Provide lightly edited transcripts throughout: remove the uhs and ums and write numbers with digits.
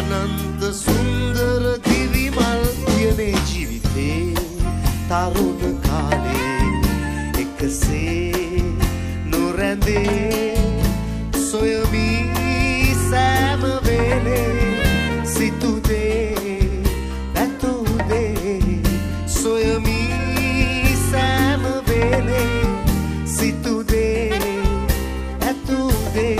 අනන්ත සුන්දර දිවිමල් යනේ ජීවිතේ තරුණ කාලේ එකසේ නොරැඳේ සොයමි සෑම වෙලේ සිතුදේ පැතුදේ සොයමි සෑම වෙලේ සිතුදේ පැතුදේ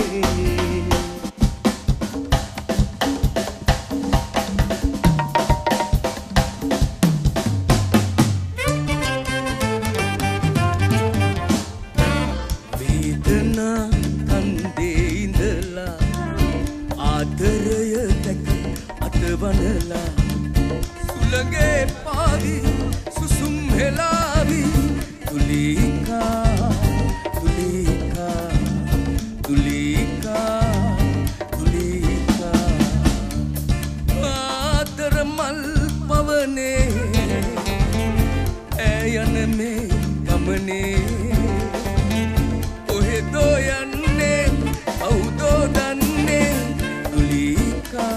වනලා සුළගේ පාවි සුසුම් හෙලාවි තුලිකා තුලිකා තුලිකා තුලිකා ආදර මල් පවනේ ඇයන මේ ගමනේ ඔහෙදෝ යන්නේ කවුදෝ දන්නේ තුලිකා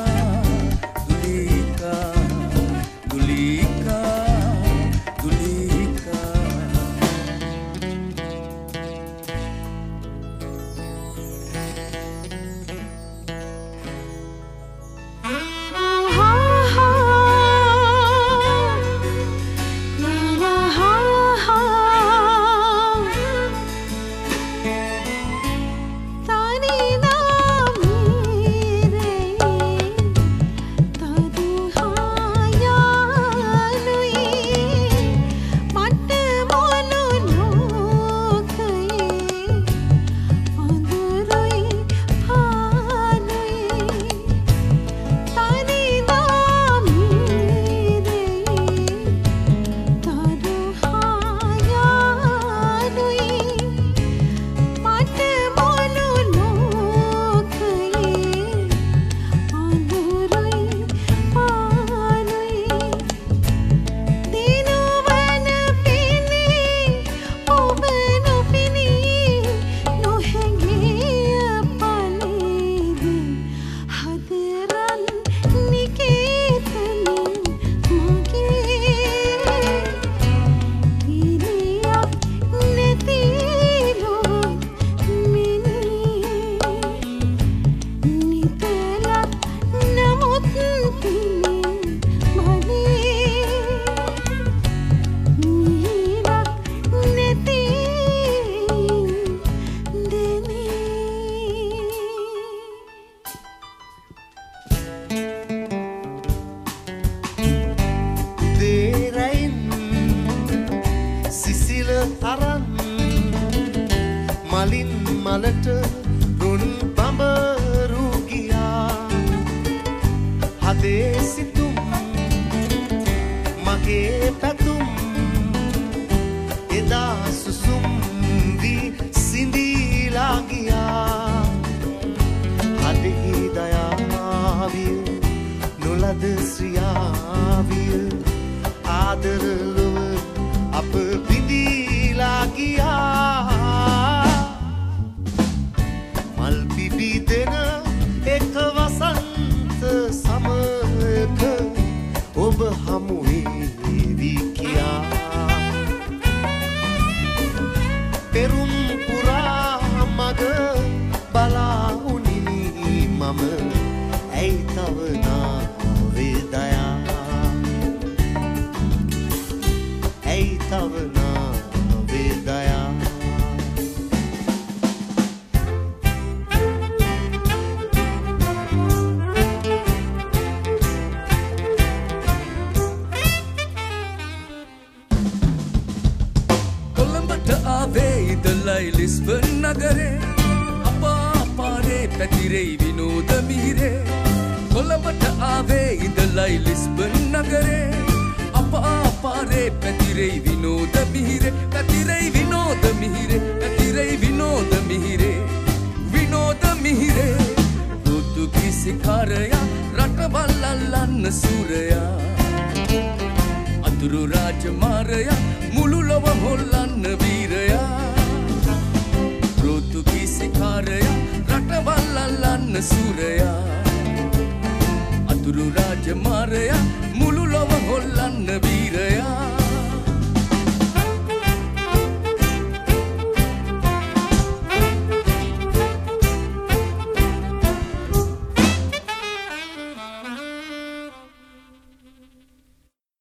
මලින් මලට රුන් බඹරු ගියා හදේ සිතුම් මගේ පැතුම් එදා සුසුම් වී සිඳීලා ගියා හදෙහි දයාවිය නොලද ශ්‍රියාවිය ආදර ලොව අප බිඳීලා ගියා දෙන එක වසන්ත සමයක ඔබ හමුවේවි කියා පෙරුම් පුරා මග බලා උනිමි මම ඇයි තව නාවේ දයා ඇයි තව නාවේ දයා ලිස්බන් නගරේ අපාපාරේ පැතිරෙයි විනෝද මිහිරේ කොළඹට ආවේ ඉඳලයි ලිස්බන් නගරේ අපාපාරේ පැතිරෙයි විනෝද මිහිරේ පැතිරෙයි විනෝද මිහිරේ පැතිරෙයි විනෝද මිහිරේ විනෝද මිහිරේ පෘතුගීසි කාරයා රටවල් අල්ලන්න සූරයා අතුරු රාජමාරයා මුළු ලොව හොල්ලන්න වීරයා පෘතුගීසි කාරයා රටවල් අල්ලන්න සූරයා දුරු රාජ මාරයා මුළු ලොව හොල්ලන්න